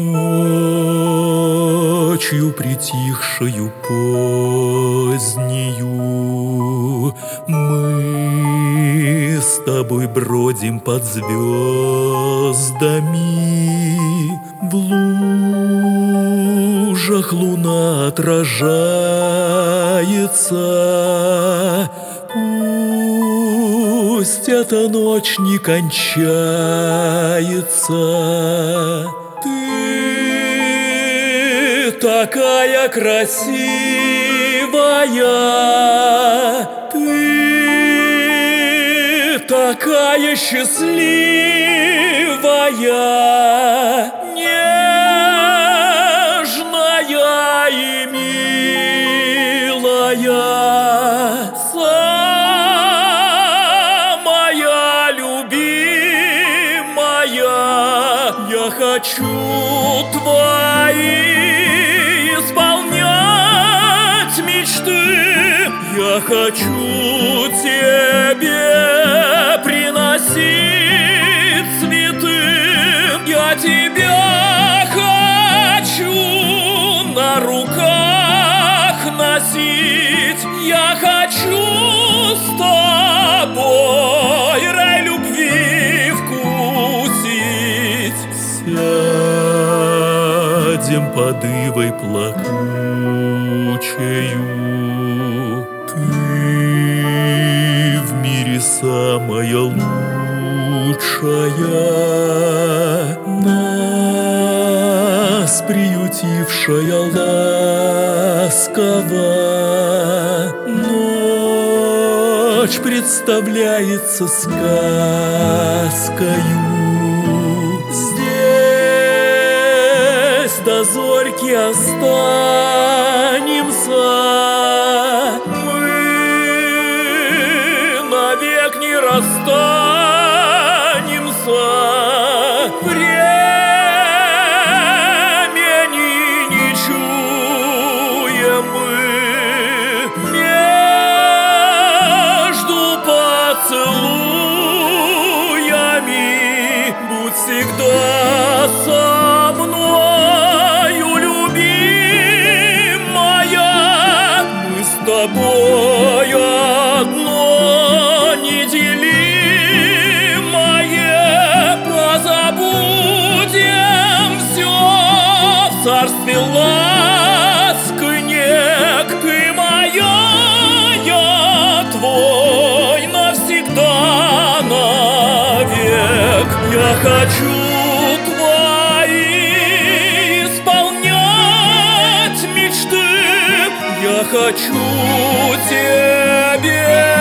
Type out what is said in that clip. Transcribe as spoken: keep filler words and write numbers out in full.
Ночью притихшую позднею мы с тобой бродим под звездами. В лужах луна отражается. Пусть эта ночь не кончается. Ты такая красивая, ты такая счастливая, нежная и милая, самая любимая. Я хочу твои исполнять мечты, я хочу тебе приносить цветы, я тебя хочу на руках носить, я хочу с тобой рай любви вкусить. Сядем под ивой плакучею, ты в мире самая лучшая, нас приютившая ласково. Ночь представляется сказкою. Здесь до зорьки останемся, мы навек не расстанемся. Времени не чуем мы, между поцелуями будь всегда со мною, любимая. Мы с тобой одно неделимое, позабудем все в царстве ласк и нег. Ты моя, я твой навсегда навек. Я хочу твои исполнять мечты, я хочу тебе